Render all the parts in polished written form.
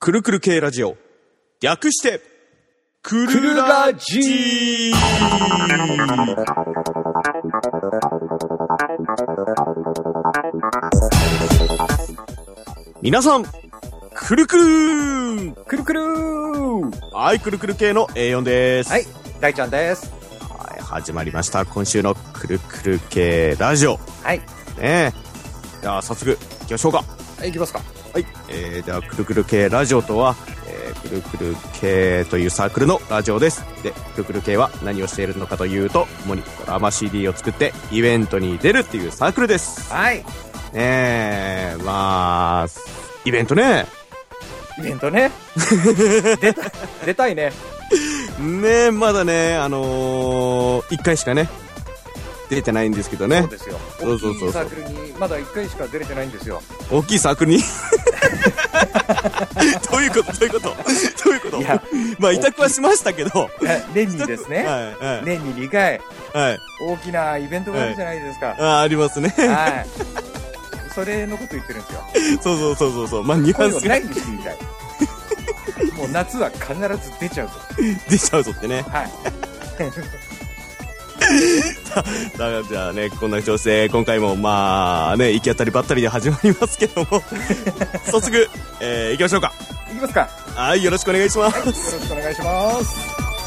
くるくる系ラジオ、略してくるラジ。皆さんくるくるくるくるー。 はい、くるくる系の A4 です。 はい、大ちゃんです。 はい、始まりました今週のくるくる系ラジオ。 はいねえ、じゃあ早速いきましょうか。 はい、行きますか。 はい、ではくるくる系ラジオとは、くるくる系というサークルのラジオです。で、くるくる系は何をしているのかというと、主にドラマ CD を作ってイベントに出るっていうサークルです。 はい。 まあイベントね。 イベントね。出たいね。 ねえ、まだね、1回しかね出てないんですけどね。 そうですよ。 そうそうそうそう。 大きいサークルにまだ1回しか出れてないんですよ。 大きいサークルにどういうこといや、まあ委託はしましたけど、 年にですね、 はいはい、 年に2回、 はい、 大きなイベントがあるじゃないですか。 ありますね。 はい。それのこと言ってるんですよ。 そう。まあニュアンスがないにしてみたい。もう夏は必ず出ちゃうぞ。 出ちゃうぞってね。 はい。 だからじゃあね、こんな調子で今回もまあね、行き当たりばったりで始まりますけども早速、行きましょうか。 行きますか。 はい、よろしくお願いします。 はい、よろしくお願いします。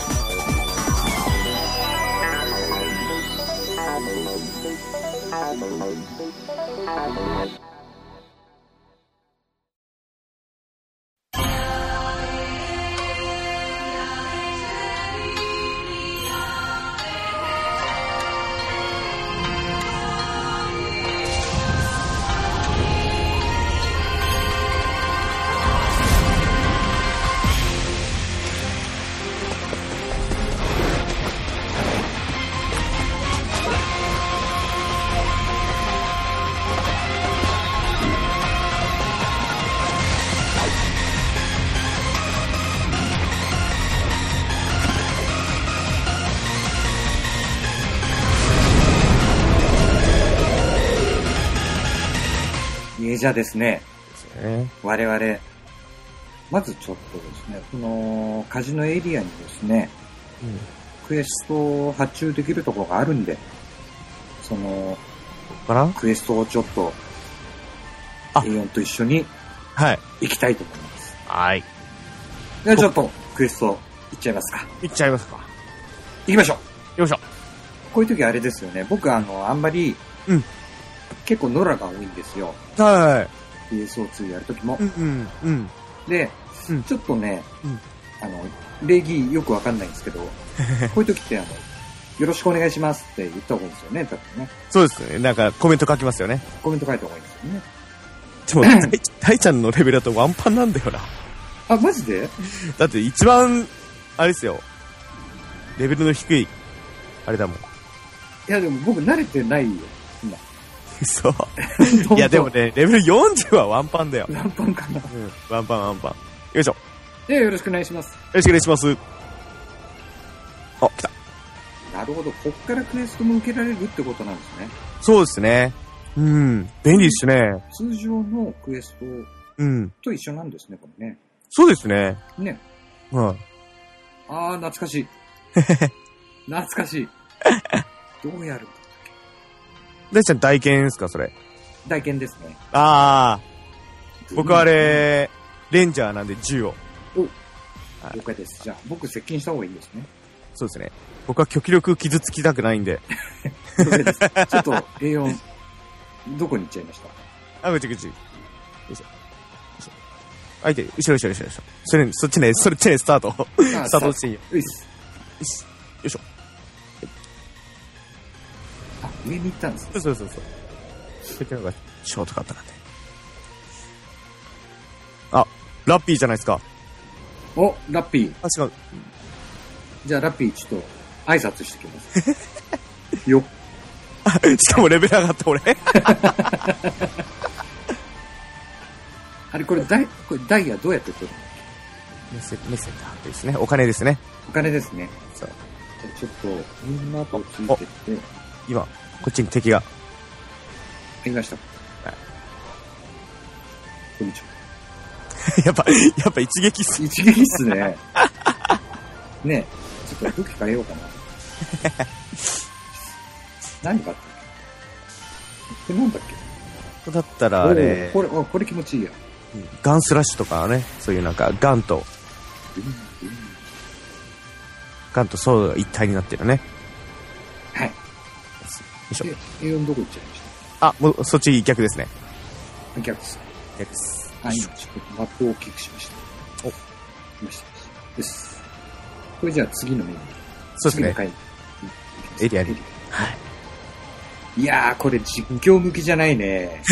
じゃあですね、我々、まずちょっとですね、このカジノエリアにですね、クエストを発注できるところがあるんで、そのクエストをちょっと A4 と一緒に行きたいと思います。 はい。 ではちょっとクエスト行っちゃいますか。 行っちゃいますか。 行きましょう。 よいしょ。 こういう時あれですよね、僕あんまり、結構ノラが多いんですよ。 はい。 PSO2 やるときも。で、ちょっとね、礼儀よくわかんないんですけど、こういうときってよろしくお願いしますって言った方がいいんですよね、多分ね。 そうですね。なんかコメント書きますよね。 コメント書いた方がいいんですよね。 でも、大ちゃんのレベルだとワンパンなんだよな。 あ、マジで？ だって一番、あれですよ。レベルの低い、あれだもん。いやでも僕慣れてないよ、今。 そう。いやでもね、レベル40はワンパンだよ。 ワンパンかな。 ワンパン。よいしょ。 よろしくお願いします。よろしくお願いします。あ、来た。 なるほど。こっからクエストも受けられるってことなんですね。 そうですね。便利ですね。 通常のクエストと一緒なんですね、これね。 そうですね。 ね。 はい。 懐かしい。懐かしい。どうやるか。 大ちゃん大剣ですか、それ。 大剣ですね。 僕あれ、レンジャーなんで銃を。 了解です。じゃあ、僕接近した方がいいですね。 そうですね。僕は極力傷つきたくないんで。 了解です。ちょっと A4、どこに行っちゃいました？ ぐち。よいしょ。相手、後ろ。そっちね、スタート。スタートしていいよ。よいしょ。 上に行ったんですね。 そう。こっちの方がショートカットなんで。ラッピーじゃないですか。 お、ラッピー。 違う。 じゃあラッピーちょっと挨拶してきます。よ。 しかもレベル上がった俺。 あれこれダイヤどうやって取るの？ メッセージですね。お金ですね。 お金ですね。 そう。 ちょっとみんなとついてって。 今こっちに敵が。 いました。はい。こんにちは。 やっぱ一撃っす。 一撃っすね。ねちょっと武器変えようかな。何があったっけ？これなんだっけ？ だったらあれ、 これ気持ちいいや。 ガンスラッシュとかね、そういうなんかガンとソードが一体になってるね。 はい。よいしょ。 A4 どこ行っちゃいました？ あ、もうそっち逆ですね。 逆です。 逆です。 今ちょっとマップを大きくしました。お、来ました。です。これじゃあ次のメニュー。 そうですね。エリアに。 はい。いやー、これ実況向きじゃないね。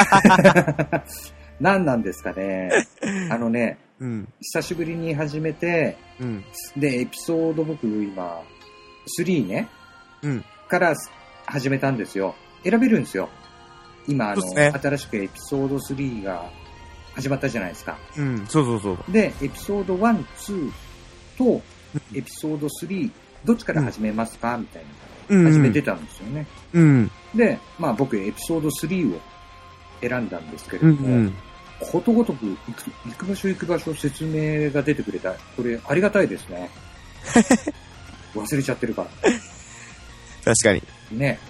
何なんですかね。 うん、 久しぶりに始めて、 うん、 で、エピソード僕今、3ね、 うん、 から始めたんですよ。選べるんですよ。今、 ね、 新しくエピソード3が始まったじゃないですか。 うん、そう。 で、エピソード1、2と、エピソード3、どっちから始めますかみたいな。始めてたんですよね。 うん。 で、まあ僕、エピソード3を選んだんですけれども、ことごとく行く場所説明が出てくれた。これ、ありがたいですね。忘れちゃってるから。 確かに。 ね。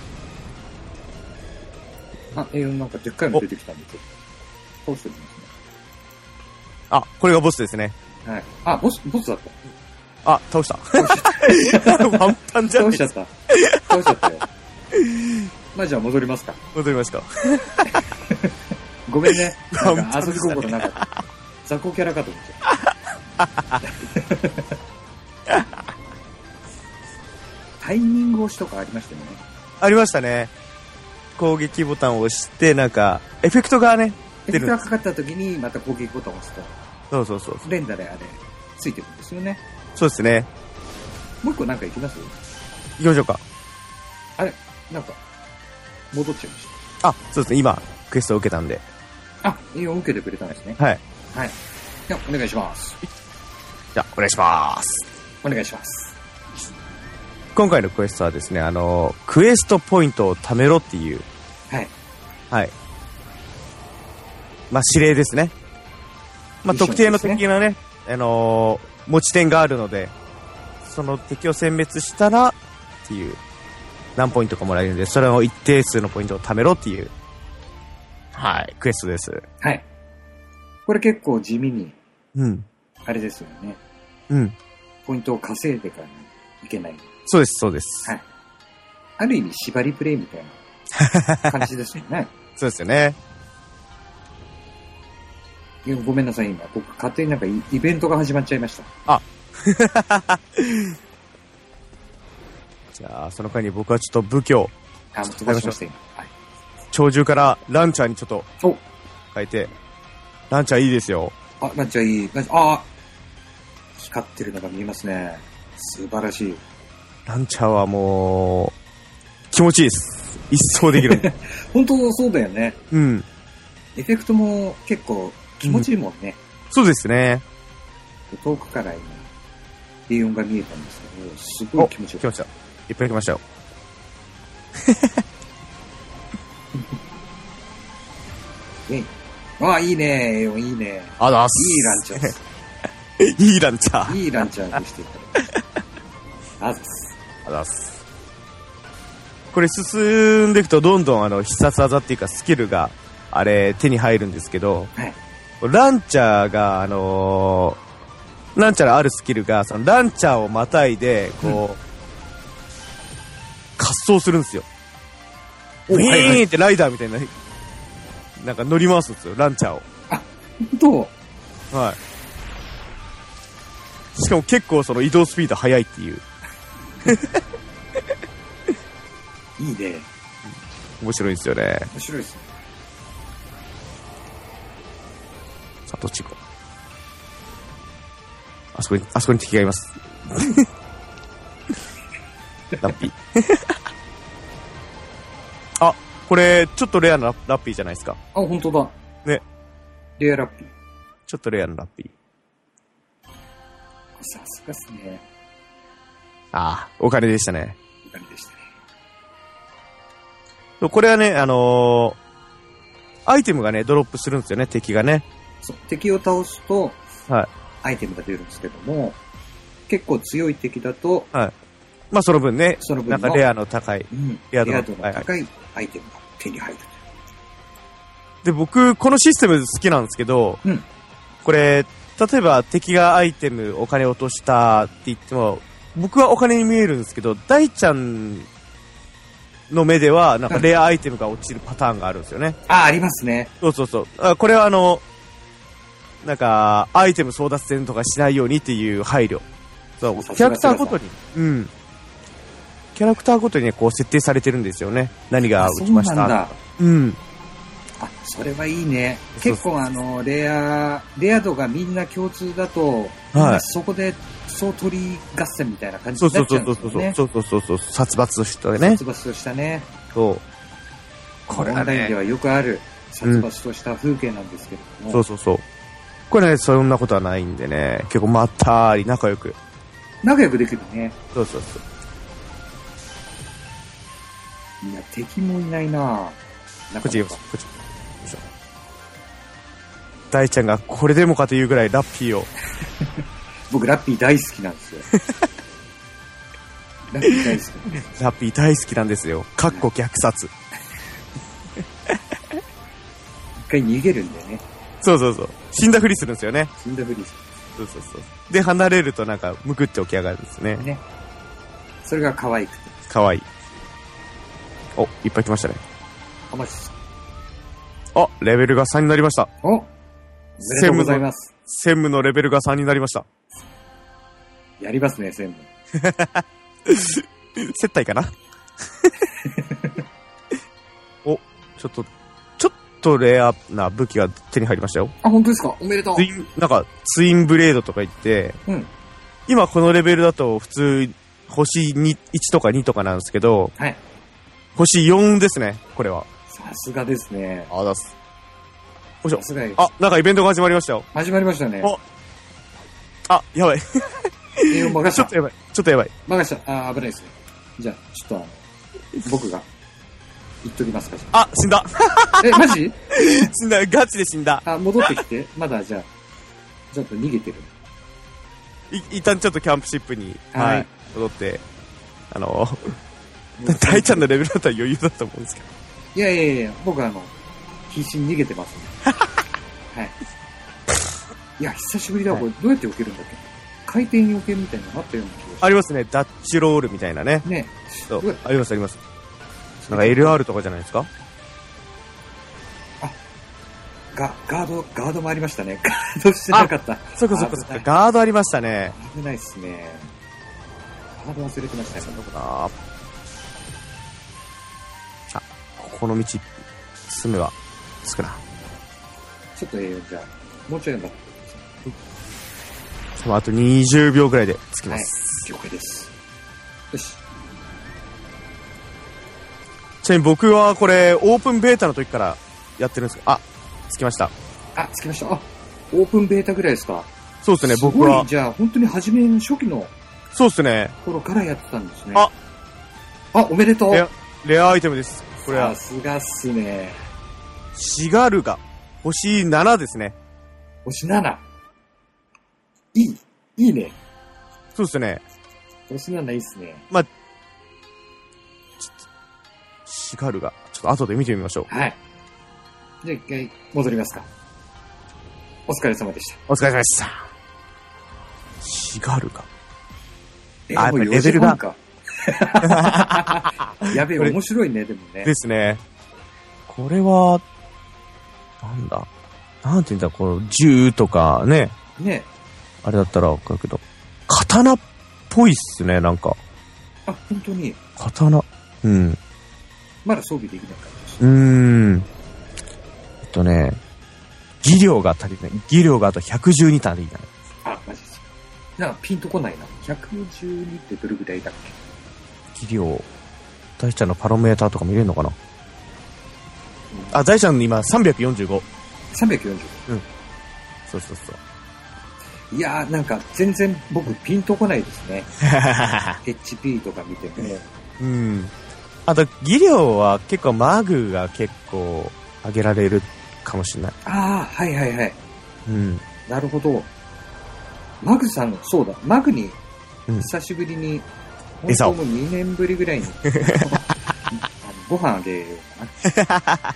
あ、なんかでっかいの出てきたんで、倒しておきますね。 あ、これがボスですね。 はい。あ、ボスだった。 あ、倒した。ワンパンじゃん。 倒しちゃったよ。まあじゃあ戻りますか。 戻りました。 ごめんね。なんか遊び心なかった。雑魚キャラかと思っちゃった。タイミング押しとかありましたよね。 ありましたね。攻撃ボタンを押して、なんか、エフェクトがね、 出る。エフェクトがかかった時にまた攻撃ボタンを押すと。 そう。 連打でついてるんですよね。 そうですね。 もう一個なんか行きます？ 行きましょうか。 あれなんか、戻っちゃいました。 あ、そうですね。今、クエストを受けたんで。 あ、受けてくれたんですね。 はい。 はい。じゃあ、お願いします。 じゃあ、お願いします。 お願いします。 今回のクエストはですね、クエストポイントを貯めろっていう。 はい。 はい。まあ、指令ですね。まあ、特定の敵のね、持ち点があるので、その敵を殲滅したら、っていう、何ポイントかもらえるんで、それを一定数のポイントを貯めろっていう、はい、クエストです。 はい。これ結構地味に、 うん。 あれですよね。 うん。 ポイントを稼いでからいけない。 そうです。 はい。ある意味縛りプレイみたいな感じですよね。 そうですよね。 いやごめんなさい、今。僕、勝手になんかイベントが始まっちゃいました。 あ。じゃあ、その間に僕はちょっと武器を。 もう飛ばしました、今。はい。 鳥獣からランチャーにちょっと変えて。ランチャーいいですよ。 あ、ランチャーいい。光ってるのが見えますね。素晴らしい。 ランチャーはもう、気持ちいいです。一掃できる。 本当そうだよね。 うん。 エフェクトも結構気持ちいいもんね。 そうですね。 遠くから今、A4 が見えたんですけど、すごい気持ちよかった。 来ました。いっぱい来ましたよ。 いいね、A4 いいね。 あざーす。いいランチャーです。 いいランチャー。 いいランチャーでしていただいて。 あざーす。これ進んでいくとどんどん必殺技っていうかスキルが手に入るんですけど、 はい、 ランチャーがランチャーのあるスキルがそのランチャーをまたいでこう、滑走するんですよ。ウィーンってライダーみたいななんか乗り回すんですよ、ランチャーを。 あ、本当？ はい。しかも結構その移動スピード速いっていう。 いいね。 面白いですよね。 面白いですね。 さあ、どっち行こう。あそこに敵がいます。ラッピー。あ、これ、ちょっとレアなラッピーじゃないですか。 あ、本当だ。 ね。 レアラッピー。 ちょっとレアなラッピー。 さすがっすね。 ああ、お金でしたね。 お金でしたね。 これはね、アイテムがね、ドロップするんですよね、敵がね。 敵を倒すと、 はい。 アイテムが出るんですけども、結構強い敵だと、 はい。まあその分ね、 その分なんかレアの高い、 レア度の高いアイテムが手に入る。 で、僕、このシステム好きなんですけど、これ、例えば敵がアイテム、お金落としたって言っても、僕はお金に見えるんですけど、大ちゃんの目では、なんかレアアイテムが落ちるパターンがあるんですよね。 ありますね。 そうそうそう。これはなんか、アイテム争奪戦とかしないようにっていう配慮。そう、キャラクターごとに。キャラクターごとにね、こう設定されてるんですよね。何が落ちました。 そうなんだ。 あ、 それはいいね。結構レア度がみんな共通だと、そこで総取り合戦みたいな感じになっちゃうんですよね。 そう、殺伐としたね。 殺伐としたね。 そう。 これはね、オンラインではよくある殺伐とした風景なんですけども。 そう。これね、そんなことはないんでね、結構まったり仲良くできるね。 そう。 いや、敵もいないなぁ。 こっち行きます。こっち。大ちゃんがこれでもかというぐらいラッピーを。 僕、ラッピー大好きなんですよ。ラッピー大好き。 ラッピー大好きなんですよ。かっこ虐殺。 一回逃げるんだよね。 そう。死んだふりするんですよね。 死んだふりする。そう。で、離れるとなんか、むくって起き上がるんですね。 それが可愛くて。 可愛い。お、いっぱい来ましたね。 マジですか。 あ、レベルが3になりました。 おめでとうございます。 専務のレベルが3になりました。 やりますね、専務。 接待かなお、ちょっとレアな武器が手に入りましたよ。 あ、本当ですか？おめでとう。 なんか、ツインブレードとか言って、今このレベルだと普通、星1とか2とかなんですけど、星4ですね、これは。 さすがですね。 だす。よいしょ。 さすがです。 なんかイベントが始まりましたよ。 始まりましたね。 やばい。 ちょっとやばい。任した。危ないですね。じゃあ、ちょっと僕が、言っときますか。 死んだ。 マジ？ 死んだ、ガチで死んだ。 戻ってきて。まだじゃあ、ちょっと逃げてる。 一旦ちょっとキャンプシップに、戻って、大ちゃんのレベルだったら余裕だと思うんですけど。 いや、僕必死に逃げてますね。いや、久しぶりだ。これ、どうやって避けるんだっけ？回転避けみたいなのあったような気がする。 ありますね。ダッチロールみたいなね。そう。あります。なんか LR とかじゃないですか？ ガードもありましたね。ガードしてなかった。 そっか。ガードありましたね。 危ないっすね。ガード忘れてましたね。 どこだ？この道、進めば、着くな。 ちょっとじゃあ、もうちょい頑張って。 あと20秒ぐらいで着きます。 了解です。よし。 ちなみに僕はこれ、オープンベータの時からやってるんですけど、着きました。 着きました。オープンベータぐらいですか？ そうですね、僕は。 じゃあ、本当に初期の。 そうですね。 頃からやってたんですね。おめでとう。 レアアイテムです。これは。 さすがっすね。 シガルガ。星7ですね。 星7。いいね。 そうですね。 星7いいっすね。 シガルガ。ちょっと後で見てみましょう。 じゃあ一回戻りますか。お疲れ様でした。 お疲れ様でした。シガルガ。 やっぱりレベルが。やべえ、面白いね、でもね。 ですね。これは、なんて言うんだ、この銃とかね。あれだったらわかるけど、刀っぽいっすね、なんか。 本当に。 刀。 まだ装備できないから。 技量が足りない。技量があと112足りない。 マジですか。なんかピンとこないな。112ってどれぐらいだっけ？技量。大ちゃんのパロメーターとか見れるのかな？大ちゃんの今345。 340。 そう。 いやー、なんか全然僕ピンとこないですね。HP とか見ても。 あと、技量は結構マグが結構上げられるかもしれない。 はい。 うん。 なるほど。マグさん、そうだ、マグに、久しぶりに、本当もう2年ぶりぐらいに、ご飯あげようかな。はい、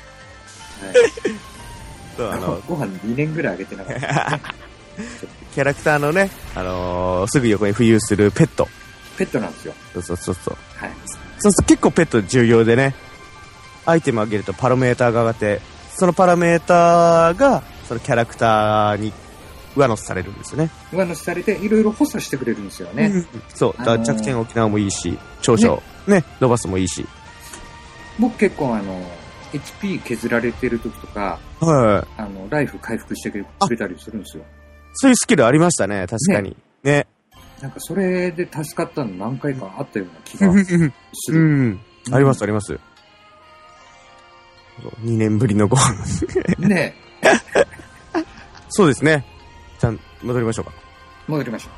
ご飯2年ぐらいあげてなかった、ね。 キャラクターのね、すぐ横に浮遊するペット。 ペットなんですよ。 そう。 はい。 そうすると結構ペット重要でね、アイテム上げるとパラメーターが上がって、そのパラメーターが、そのキャラクターに上乗せされるんですよね。 上乗せされて、いろいろ補佐してくれるんですよね。 そう。弱点沖縄もいいし、長所、ね、伸ばすもいいし。 僕結構HP 削られてる時とか、 はい。 ライフ回復してくれたりするんですよ。 そういうスキルありましたね、確かに。ね。 なんかそれで助かったの何回かあったような気がする。 うん。あります、あります。2年ぶりのご飯。 ねそうですね。じゃあ、戻りましょうか。 戻りましょう。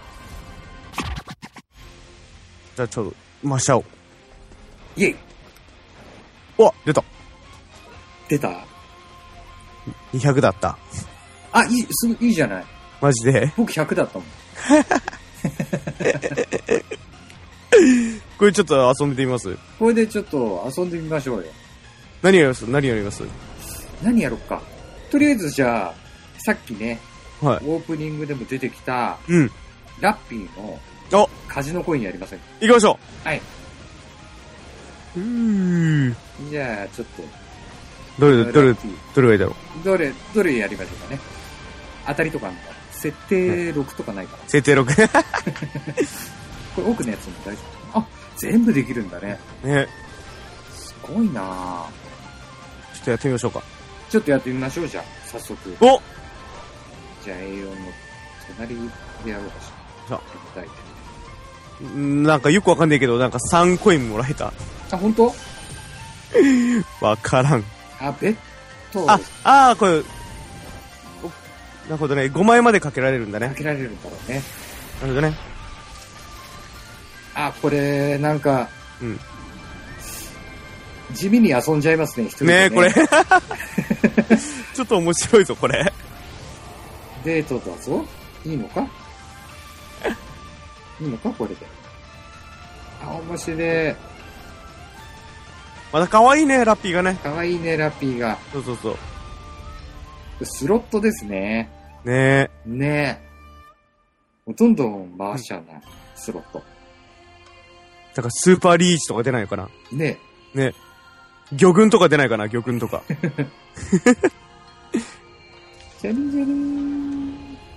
じゃあ、ちょっと、マシャオ。 イェイ。 お、出た。 出た ?200 だった。 あ、いいじゃない。 マジで僕100だったもん。 これちょっと遊んでみます？ これでちょっと遊んでみましょうよ。 何やります？何やろっか。 とりあえずじゃあ、さっきね、 はい、 オープニングでも出てきた、 うん、 ラッピーのカジノコインやりませんか？ 行きましょう。はい。じゃあ、ちょっと。 どれがいいだろう。 どれやりましょうかね。当たりとかあるのか。設定6とかないかな。 設定6。 これ奥のやつも大丈夫。あ、全部できるんだね。 ね。 すごいなぁ。 ちょっとやってみましょうか。 ちょっとやってみましょう、じゃあ、早速。 お！ じゃあ、A4 の隣でやろうかしら。 なんかよくわかんないけど、なんか3コインもらえた。 あ、ほんと？ わからん。 あ、ベッド。 これ、なるほどね。5枚までかけられるんだね。 かけられるんだろうね。 なるほどね。 あ、これ、なんか、 うん。 地味に遊んじゃいますね、一人でね。 ねえ、これ。ちょっと面白いぞ、これ。 デートだぞ。いいのかこれで。あ、面白い。 また可愛いね、ラッピーがね。 可愛いね、ラッピーが。 そう。 スロットですね。 ねえ。どんどん回しちゃうな、スロット。 だからスーパーリーチとか出ないのかな？ ね。 魚群とか出ないかな？魚群とか。 ジャリジャリー。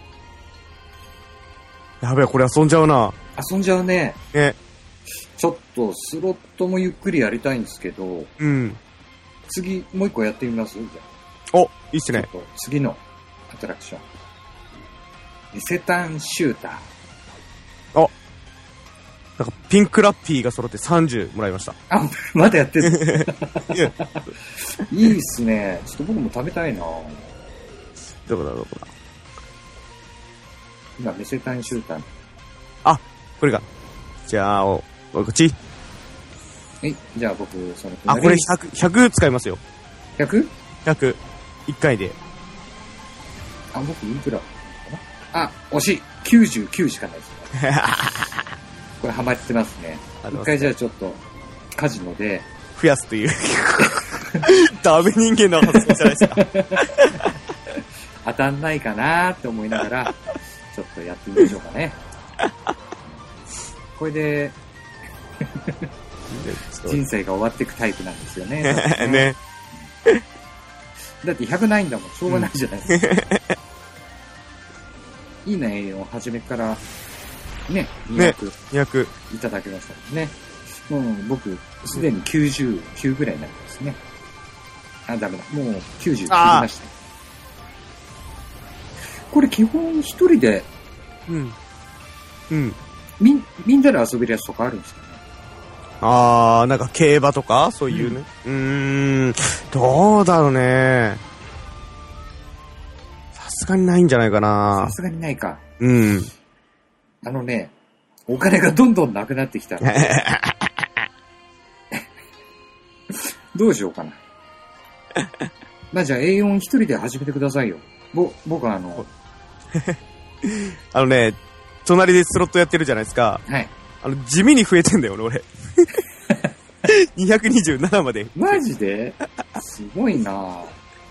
やべえ、これ遊んじゃうな。 遊んじゃうね。 ね。 ちょっとスロットもゆっくりやりたいんですけど。 うん。 次、もう一個やってみます？じゃあ。お、いいっすね。 ちょっと次のアトラクション。リセタンシューター。 あ。なんかピンクラッピーが揃って30もらいました。 あ、まだやってる。いいっすね。ちょっと僕も食べたいな。 どこだ。 今、リセタンシューター。 あ、これか。じゃあ、こっち。 じゃあ僕、そのこれ100使いますよ。 100？ 100。1回で。 僕いくらかな？惜しい。99しかないですね。これハマってますね。一回じゃあちょっと、カジノで。 増やすという。ダメ人間の発想じゃないですか。 当たんないかなーって思いながら、ちょっとやってみましょうかね。これで、人生が終わっていくタイプなんですよね。 ね。 だって100ないんだもん。しょうがないじゃないですか。いいね、初めからね、200いただきましたね。僕、すでに99ぐらいになりますね。ダメだ。もう90切りました。これ基本一人で、みんなで遊べるやつとかあるんですかね？ なんか競馬とかそういうね。どうだろうね。さすがにないんじゃないかな。 さすがにないか。 うん。 お金がどんどんなくなってきた。どうしようかな。じゃあ A4 一人で始めてくださいよ。僕隣でスロットやってるじゃないですか。 はい。 地味に増えてんだよ、俺。227まで。 マジですごいなぁ。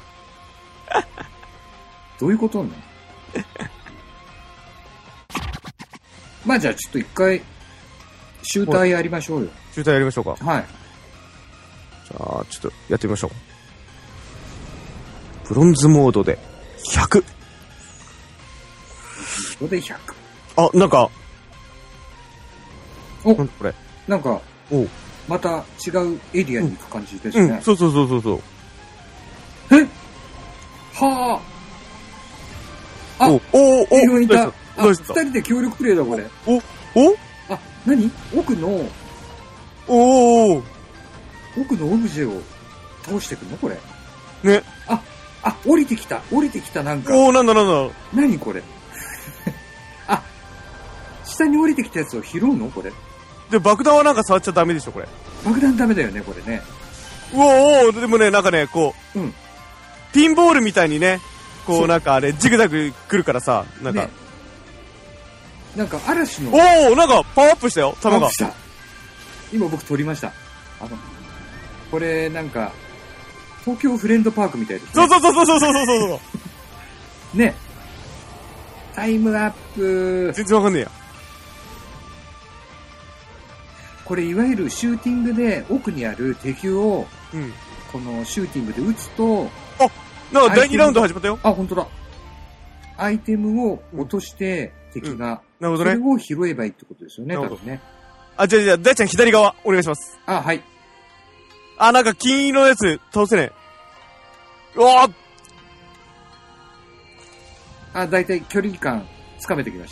どういうことね。まあじゃあちょっと一回、シューターやりましょうよ。 シューターやりましょうか。 はい。 じゃあ、ちょっとやってみましょう。ブロンズモードで100。 ここで100。 あ、なんか、 お、 なんこれ。 なんか、また違うエリアに行く感じですね。 そうそうそうそうそう。 えはあ。あ、いた。二人で協力プレイだ、これ。あ、何奥のオブジェを倒していくのこれ。 ね。 降りてきた、なんか。 なんだ。 何これ。あ、下に降りてきたやつを拾うのこれ。 で、爆弾はなんか触っちゃダメでしょ、これ。 爆弾ダメだよね、これね。 でもね、なんかね、こう、ピンボールみたいにね、こうなんかジグザグ来るからさ、なんか。 ね、なんか嵐の。 なんかパワーアップしたよ、弾が。 今僕取りました。これなんか、東京フレンドパークみたいですね。 そう。 ね。タイムアップ。 全然わかんねえや。 これいわゆるシューティングで奥にある敵を、このシューティングで撃つと、 なんか第2ラウンド始まったよ。 本当だ。アイテムを落として敵が、 なるほどね。 それを拾えばいいってことですよね、多分ね。 じゃあ、大ちゃん左側、お願いします。 はい。 なんか金色のやつ、倒せねえ。 だいたい距離感、つかめてきました。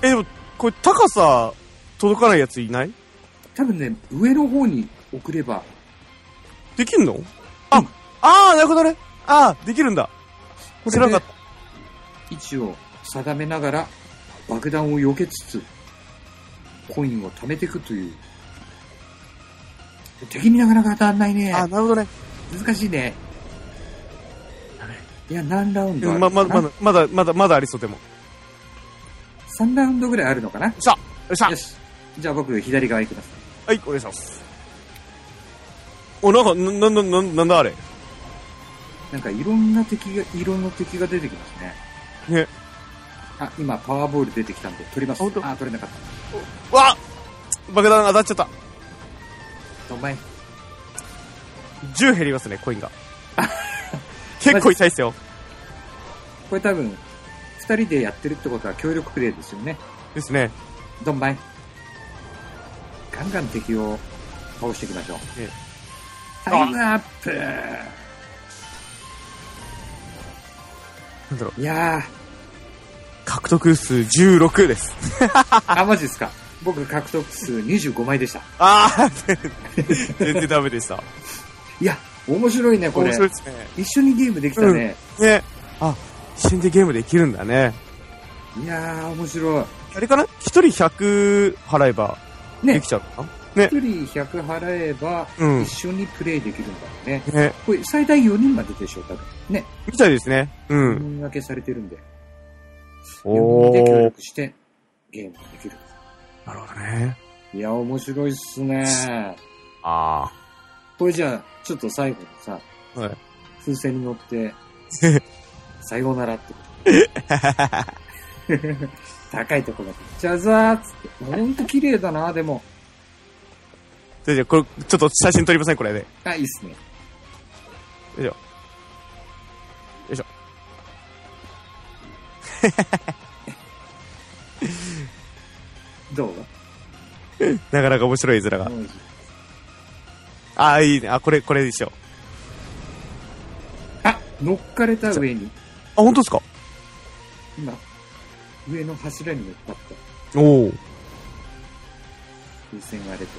でも、これ高さ、届かないやついない？ 多分ね、上の方に送れば。 できんの？なるほどね。できるんだ。知らなかった。 位置を定めながら、爆弾を避けつつ、コインを貯めていくという。敵になかなか当たんないね。 なるほどね。 難しいね。いや、何ラウンドあるまだありそうでも。 3ラウンドぐらいあるのかな？ よし。 じゃあ僕、左側行きます。 はい、お願いします。なんだあれ。 なんかいろんな敵が出てきますね。 ね。 今、パワーボール出てきたんで、取ります。取れなかった。 爆弾当たっちゃった。 どんまい。 10減りますね、コインが。結構痛いっすよ。 これ多分、2人でやってるってことは協力プレイですよね。 ですね。 どんまい。ガンガン敵を倒していきましょう。タイムアップ。 なんだろう。 いやー。 獲得数16です。 マジですか。僕獲得数25枚でした。 全然ダメでした。 いや、面白いね、これ。 面白いですね。 一緒にゲームできたね。 ね。一緒にゲームできるんだね。 いやー、面白い。 あれかな？一人100払えば、できちゃうのかな？ 一人100払えば、一緒にプレイできるんだよね。 ね。 これ最大4人まででしょ、多分。ね。 みたいですね。 4人分けされてるんで。4人で協力してゲームができる。 なるほどね。 いや、面白いっすね。これじゃあ、ちょっと最後にさ、風船に乗って、さようならってこと。高いところだと。じゃざーっつって。ほんと綺麗だな、でも。 じゃあ、これ、ちょっと写真撮りません、これで。 いいっすね。 よいしょ。 どうなかなか面白い絵面が。いいね。これでしょ。 乗っかれた上に。 本当ですか？ 今、上の柱に乗っかった。 風船が出て。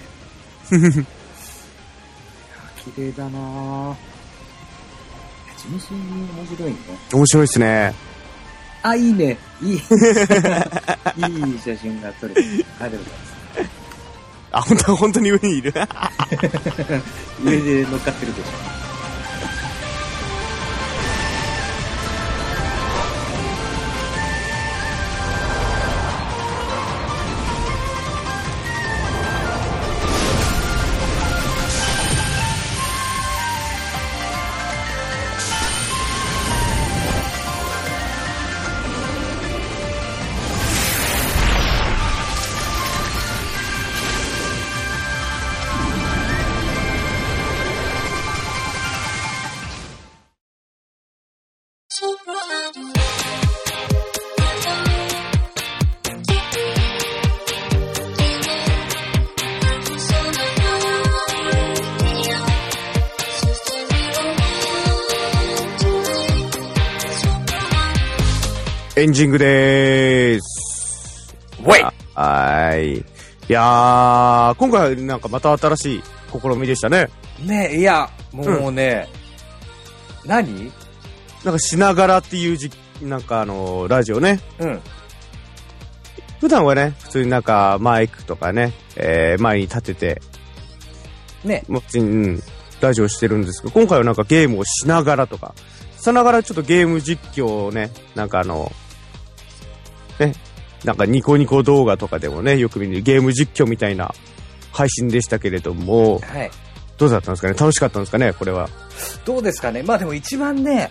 綺麗だなぁ。純粋に面白いね。 面白いっすね。 いいね。いい写真が撮れて。でございます。 本当に上にいる。 上で乗っかってるでしょ。 エンディングでーす。 ウェイ。 はい。いやー、今回なんかまた新しい試みでしたね。 ね、いや、もうね、何なんかしながらっていうなんかラジオね。 うん。 普段はね、普通になんかマイクとかね、前に立てて、 ね。 もちろん、ラジオしてるんですけど、今回はなんかゲームをしながらとか、さながらちょっとゲーム実況をね、なんかね、なんかニコニコ動画とかでもね、よく見るゲーム実況みたいな配信でしたけれども、 はい。 どうだったんですかね、楽しかったんですかね、これは。 どうですかね。まあでも一番ね、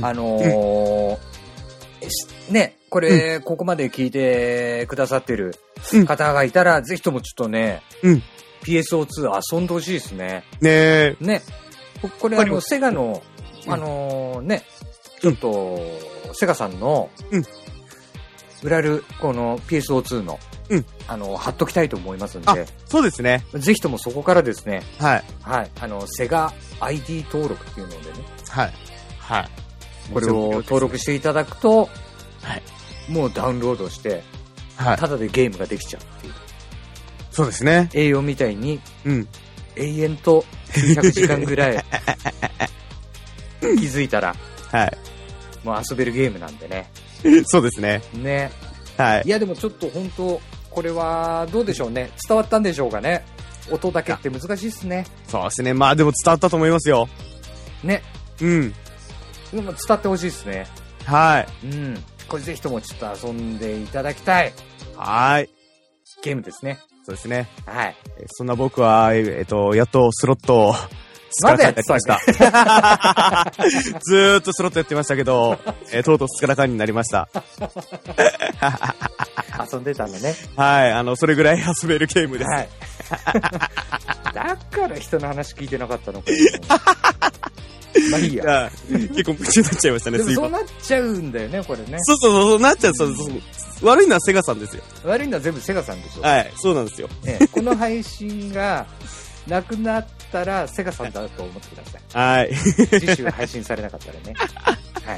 ね、これ、ここまで聞いてくださってる方がいたら、ぜひともちょっとね、PSO2 遊んでほしいですね。 ねこれセガの、ね、ちょっと、セガさんの、売られる、この PSO2 の、貼っときたいと思いますんで。 そうですね。 ぜひともそこからですね。 はい。 はい。セガ ID 登録っていうのでね。 はい。はい。 これを登録していただくと、 はい。 もうダウンロードして、 はい。 ただでゲームができちゃうっていう。 そうですね。 栄養みたいに、永遠と900時間ぐらい、気づいたら、 はい。 もう遊べるゲームなんでね。 そうですね。 ね。 はい。 いやでもちょっと本当、これはどうでしょうね。伝わったんでしょうかね。音だけって難しいっすね。 そうですね。まあでも伝わったと思いますよ。 ね。 うん。 でも伝わってほしいですね。 はい。 うん。これぜひともちょっと遊んでいただきたい。 はい。 ゲームですね。 そうですね。 はい。 そんな僕は、やっとスロットを、 スカラカンになりました。 ずーっとスロットやってましたけど、とうとうスカラカンになりました。 遊んでたんだね。 はい。それぐらい遊べるゲームです。 はい。だから人の話聞いてなかったのか。まあいいや。 結構夢中になっちゃいましたね、 でもそうなっちゃうんだよね、これね。 そうなっちゃう。悪いのはセガさんですよ。 悪いのは全部セガさんでしょ。 はい、そうなんですよ。 この配信がなくなったらセガさんだと思ってください。はい。 次週配信されなかったらね。はい。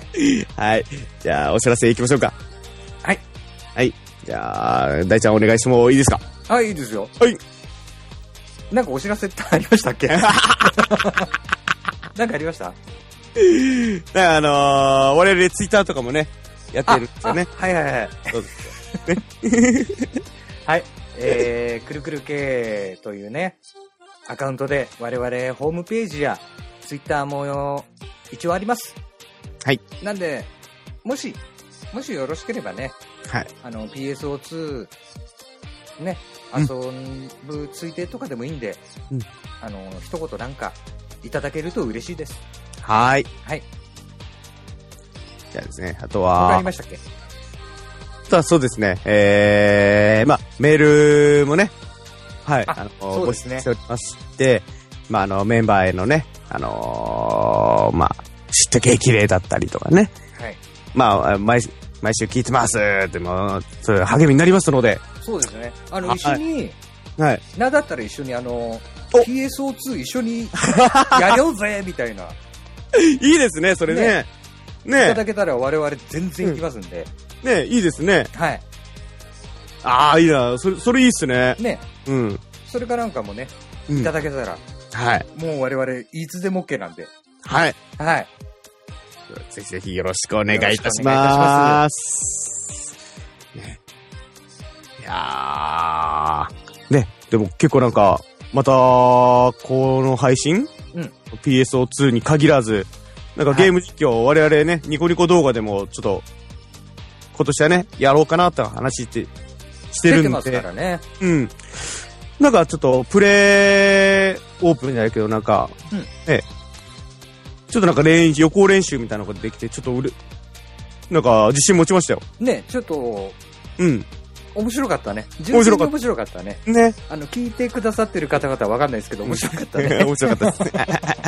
はい。じゃあ、お知らせいきましょうか。 はい。 はい。じゃあ、大ちゃんお願いしてもいいですか？ はい、いいですよ。 はい。 なんかお知らせってありましたっけ？なんかありました？ 我々ツイッターとかもね、やってるんですよね。 はいはいはい。 そうですよ。ね。 はい。くるくる系というね、アカウントで我々ホームページやツイッターも一応あります。 はい。 なんで、もしよろしければね、 はい。 PSO2 ね、遊ぶついでとかでもいいんで、一言なんかいただけると嬉しいです。 はい。 はい。 じゃあですね、あとは。 わかりましたっけ？ そうですね、まあ、メールもね、はい、 そうですね。 募集しておりまして、まあ、メンバーへのね、まあ、知って激励だったりとかね。 はい。 まあ、毎週聞いてますっても、それ励みになりますので。 そうですね。一緒に、 はい。 なんだったら一緒にPSO2 一緒にやろうぜみたいな。 いいですね、それね。ね。 いただけたら我々全然行きますんで。 ね、いいですね。 はい。 ああ、いいな。それいいっすね。 ね。 うん。 それかなんかもね、いただけたら。 はい。 もう我々いつでも OK なんで。 はい。 はい。 ぜひぜひよろしくお願いいたします。ね。いやー。ね。でも結構なんか、また、この配信PSO2 に限らず、なんかゲーム実況、我々ね、ニコニコ動画でもちょっと、今年はね、やろうかなって話してるんで。 出てますからね。 うん。なんかちょっと、プレイオープンじゃないけど、なんか、ね、ちょっとなんか予行練習みたいなのができて、ちょっとなんか自信持ちましたよ。 ね、ちょっと、面白かったね。 面白かった。 面白かったね。 ね。 聞いてくださってる方々はわかんないですけど、面白かったね。 面白かったです。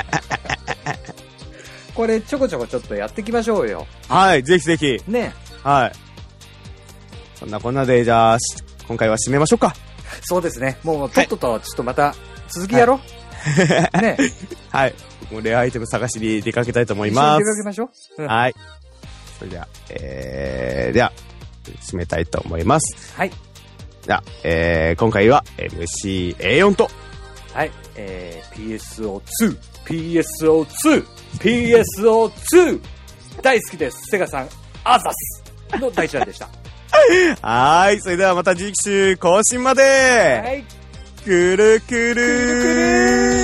これちょこちょこちょっとやっていきましょうよ。 はい、ぜひぜひ。 ね。 はい。そんなこんなで、じゃあ、今回は締めましょうか。 そうですね。もう、とっとと、ちょっとまた、続きやろう。ね。 はい。もうレアアイテム探しに出かけたいと思います。 一緒に出かけましょう。 はい。それでは、 では、締めたいと思います。 はい。 じゃあ、今回は MCA4 と、 はい、PSO2 大好きです。セガさん、アザスの大ちゃんでした。 はい、それではまた次週更新まで、 はい、 くるくるー